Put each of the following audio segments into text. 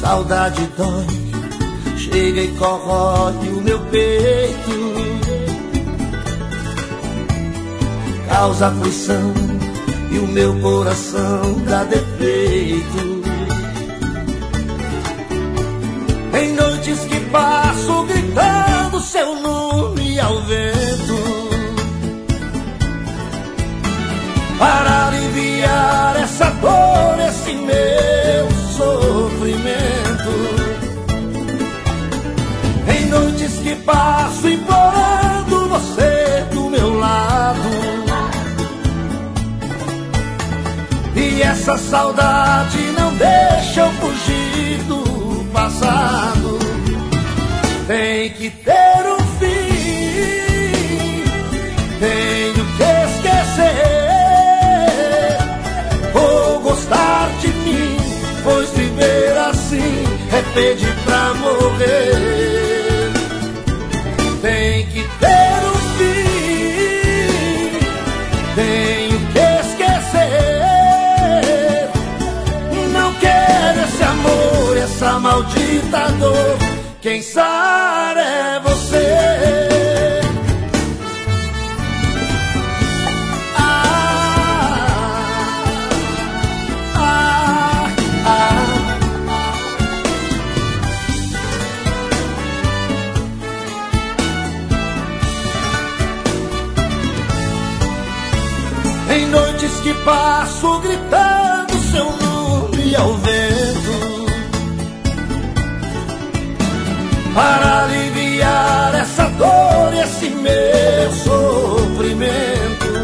saudade dói, chega e corrói o meu peito, causa aflição e o meu coração dá defeito. Tem noites que passo gritando seu nome ao vento, para aliviar essa dor, esse meu sofrimento. Tem noites que passo implorando você do meu lado, e essa saudade não deixa eu fugir do passado. Tem que ter um fim, tenho que esquecer. Vou gostar de mim, pois viver assim é pedir pra morrer. Tem que ter um fim, tenho que esquecer. Não quero esse amor, essa maldita dor. Quem sabe é você. Em noites que passo gritando seu nome ao vento, para aliviar essa dor e esse meu sofrimento.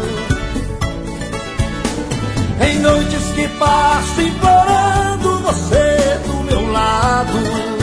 Em noites que passo implorando você do meu lado,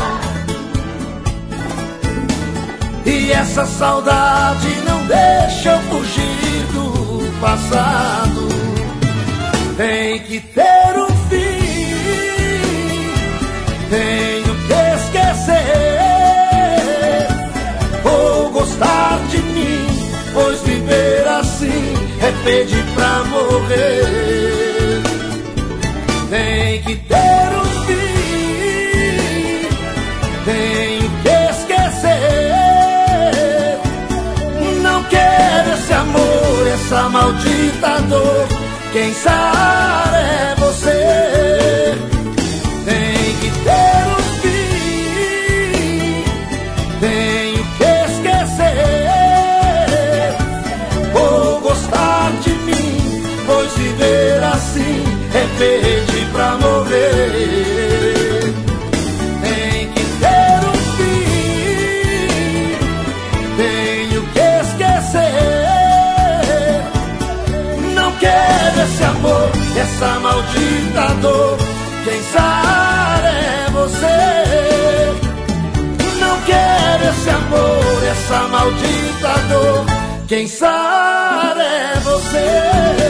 e essa saudade não deixa eu fugir do passado. Tem que ter um fim, tenho que esquecer. Vou gostar de mim, pois viver assim é pedir pra morrer. Tem que ter um fim, tenho que esquecer. Não quero esse amor, essa maldita dor. Quem sabe é você. Tem que ter um fim, tenho que esquecer. Vou gostar de mim, pois viver assim é pedir pra morrer. Tem que ter um fim, tenho que esquecer. Não quero esse amor, essa maldita dor. Quem sabe é você. Não quero esse amor, essa maldita dor. Quem sabe é você.